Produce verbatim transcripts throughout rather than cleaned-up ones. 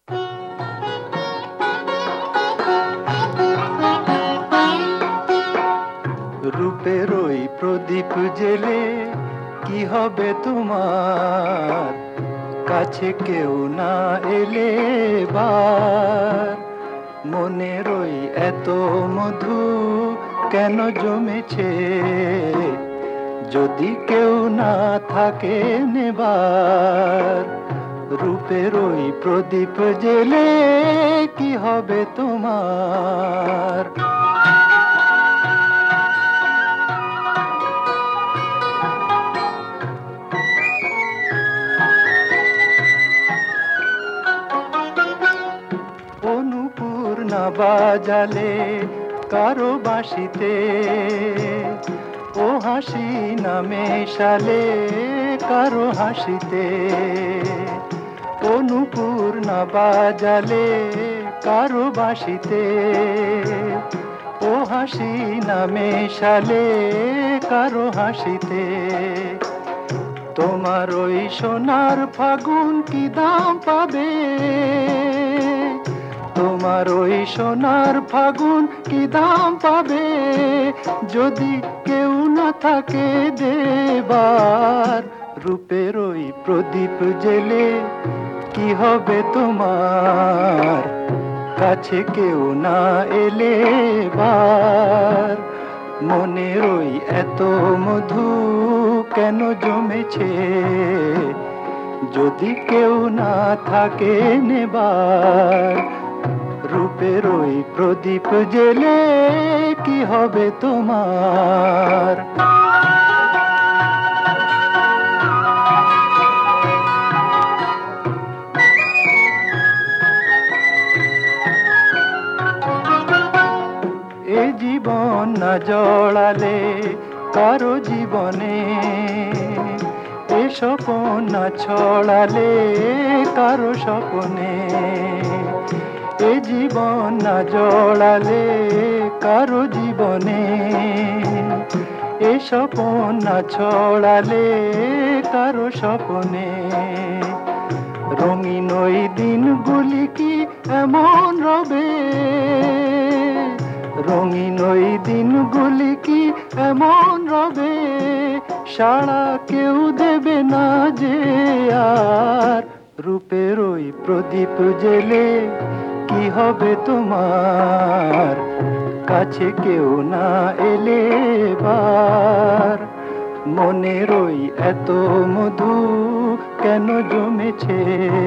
রূপের ওই প্রদীপ জেলে কি হবে তোমার, কাছে কেউ না এলে বার। মনের ওই এত মধু কেন জমেছে, যদি কেউ না থাকে নেবার। রূপের ওই প্রদীপ জেলে কি হবে তোমার। অনুপুর না বাজালে কারো বাঁশিতে, ও হাসি না মেশালে কারো হাসিতে। অনুপুর না বাজালে কারো বাঁশিতে, ও হাসি না মেশালে কারো হাসিতে। তোমার ওই সোনার ফাগুন কি দাম পাবে, তোমার ওই সোনার ফাগুন কি দাম পাবে, যদি কেউ না থাকে দেবার। রূপের ওই প্রদীপ জেলে কি হবে তোমার, কাছে কেউ না এলে বার। মনের ওই এত মধু কেন জমেছে, যদি কেউ না থাকে নেবার। রূপের ওই প্রদীপ জেলে কি হবে তোমার। এ জীবন না জড়ালে কারো জীবনে, এ স্বপন না ছড়ালে কারো স্বপনে। এ জীবন না জড়ালে কারো জীবনে, এ স্বপন না ছড়ালে কারো স্বপনে। রঙিন ওই দিনগুলি কি এমন রবে, রঙিন ওই দিনগুলি কি এমন রবে, সাড়া কেউ দেবে না যে আর। রূপের ওই প্রদীপ জেলে কি হবে তোমার, কাছে কেউ না এলে বার। মনের ওই এত মধু কেন জমেছে,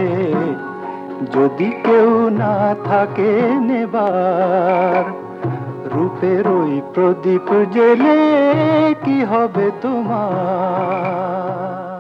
যদি কেউ না থাকে নেবার। রূপের ওই প্রদীপ জেলে কি হবে তোমার।